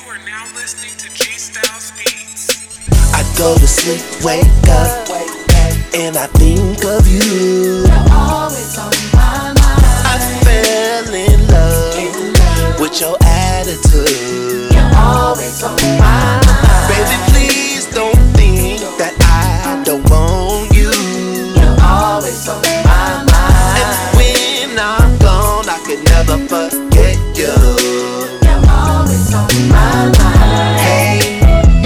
are now listening to G Styles Beats. I go to sleep, wake up, and I think of you. You're always on my mind. I fell in love with your attitude. You're always on my mind. Baby, please don't think that I don't want you. You're always on my mind. And when I'm gone, I can never forget you. You're always on my mind. Hey,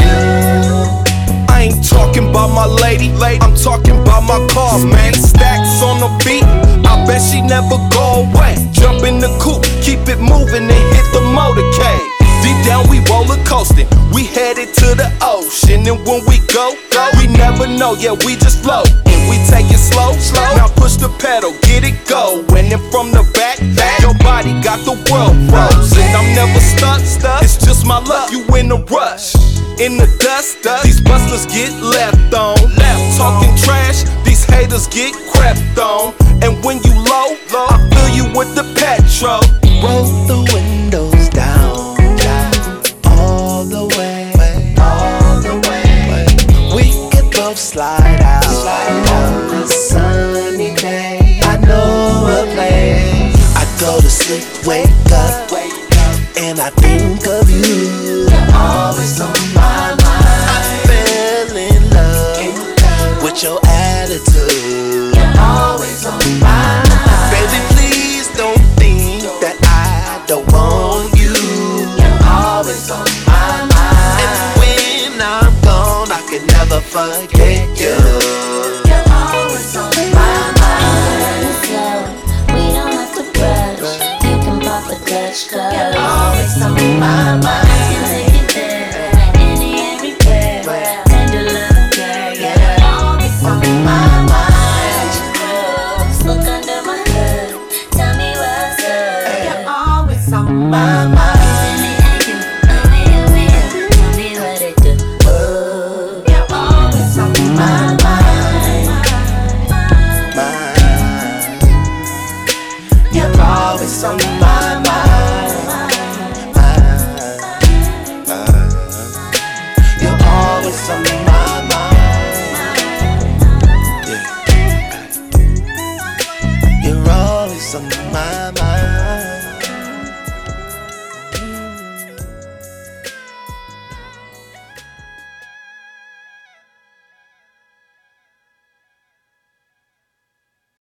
I ain't talking about my lady, I'm talking about my car, man. Stacks on the beat, I bet she never go away. Jump in the coupe, keep it moving and hit the motorcade. Deep down we roller coasting, we headed to the ocean. And when we go, we never know, yeah, we just flow. And we take it slow, now push the pedal, get it going. And from the back, your body got the world frozen. I'm never stuck, it's just my luck, you in a rush. In the dust, these bustlers get left on. Talking trash, these haters get crept on. And when you low, I fill you with the petrol. roll the windows down, all the way, all the way. We can both slide out on a sunny day. I know a place. I go to sleep, wake up, and I think of you. You're always on my mind. I fell in love with your attitude. You're always on my mind. Baby, please don't think that I don't want you. You're always on my mind. And when I'm gone, I can never forget you. You're always on my mind. Slow, we don't have to rush. You can pop the clutch, 'cause you're always on my mind. I can take it there, any everywhere. Tender love and care, yeah. You're always on my mind.